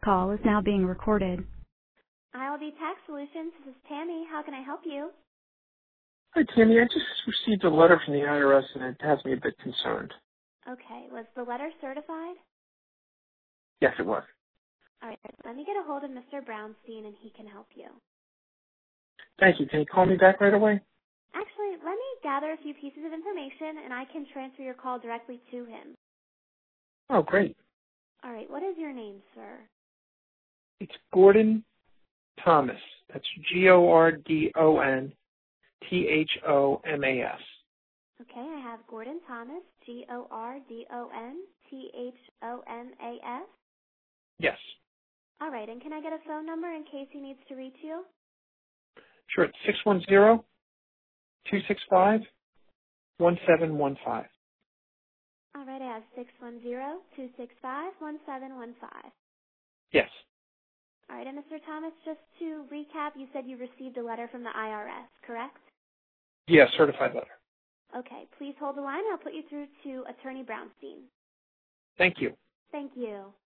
call is now being recorded. ILD Tax Solutions, this is Tammy. How can I help you? Hi, Tammy. I just received a letter from the IRS, and it has me a bit concerned. Okay, was the letter certified? Yes, it was. All right, let me get a hold of Mr. Brownstein, and he can help you. Thank you. Can you call me back right away? Actually, let me gather a few pieces of information, and I can transfer your call directly to him. Oh, great. All right, what is your name, sir? It's Gordon Thomas. That's GordonThomas. Okay, I have Gordon Thomas, GordonThomas. Yes. All right, and can I get a phone number in case he needs to reach you? Sure. It's 610-265-1715. All right, I have 610-265-1715. Yes. All right, and Mr. Thomas, just to recap, you said you received a letter from the IRS, correct? Yeah, certified letter. Okay, please hold the line. I'll put you through to Attorney Brownstein. Thank you. Thank you.